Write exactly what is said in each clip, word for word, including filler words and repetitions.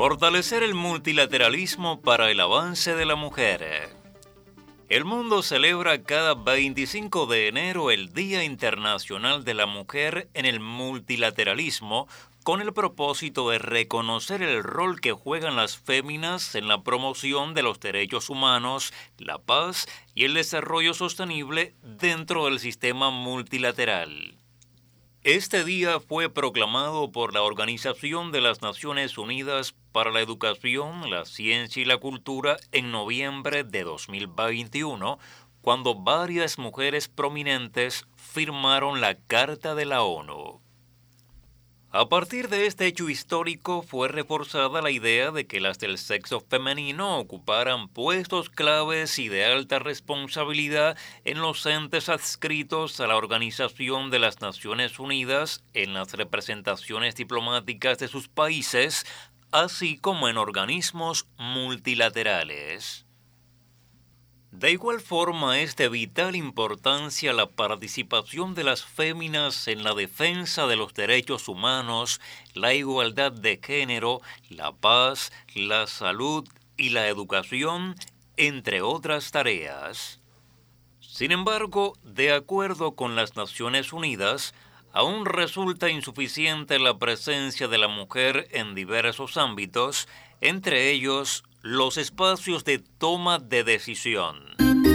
Fortalecer el multilateralismo para el avance de la mujer. El mundo celebra cada veinticinco de enero el Día Internacional de la Mujer en el multilateralismo, con el propósito de reconocer el rol que juegan las féminas en la promoción de los derechos humanos, la paz y el desarrollo sostenible dentro del sistema multilateral. Este día fue proclamado por la Organización de las Naciones Unidas para la Educación, la Ciencia y la Cultura en noviembre de dos mil veintiuno, cuando varias mujeres prominentes firmaron la Carta de la ONU. A partir de este hecho histórico fue reforzada la idea de que las del sexo femenino ocuparan puestos claves y de alta responsabilidad en los entes adscritos a la Organización de las Naciones Unidas, en las representaciones diplomáticas de sus países, así como en organismos multilaterales. De igual forma, es de vital importancia la participación de las féminas en la defensa de los derechos humanos, la igualdad de género, la paz, la salud y la educación, entre otras tareas. Sin embargo, de acuerdo con las Naciones Unidas, aún resulta insuficiente la presencia de la mujer en diversos ámbitos, entre ellos los espacios de toma de decisión.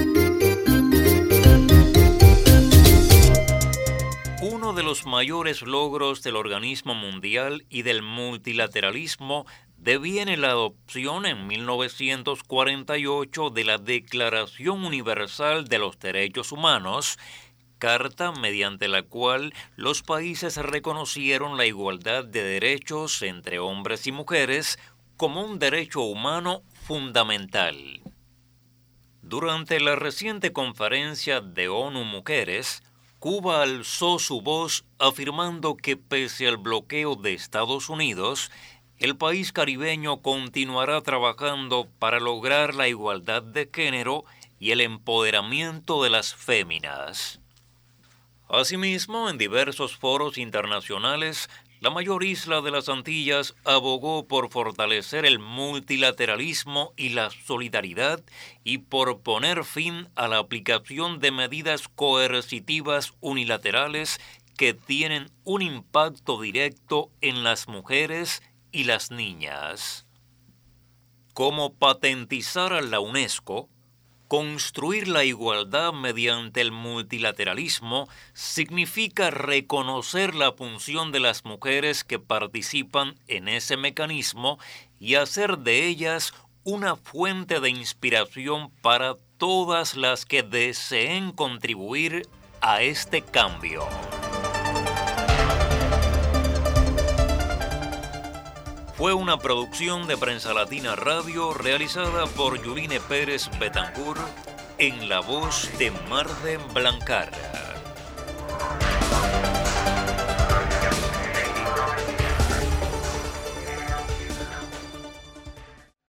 Uno de los mayores logros del organismo mundial y del multilateralismo deviene la adopción en mil novecientos cuarenta y ocho de la Declaración Universal de los Derechos Humanos, carta mediante la cual los países reconocieron la igualdad de derechos entre hombres y mujeres como un derecho humano fundamental. Durante la reciente conferencia de ONU Mujeres, Cuba alzó su voz afirmando que pese al bloqueo de Estados Unidos, el país caribeño continuará trabajando para lograr la igualdad de género y el empoderamiento de las féminas. Asimismo, en diversos foros internacionales, la mayor isla de las Antillas abogó por fortalecer el multilateralismo y la solidaridad y por poner fin a la aplicación de medidas coercitivas unilaterales que tienen un impacto directo en las mujeres y las niñas. Como patentizar a la UNESCO, construir la igualdad mediante el multilateralismo significa reconocer la función de las mujeres que participan en ese mecanismo y hacer de ellas una fuente de inspiración para todas las que deseen contribuir a este cambio. Fue una producción de Prensa Latina Radio realizada por Yuline Pérez Betancourt en la voz de Marden Blancara.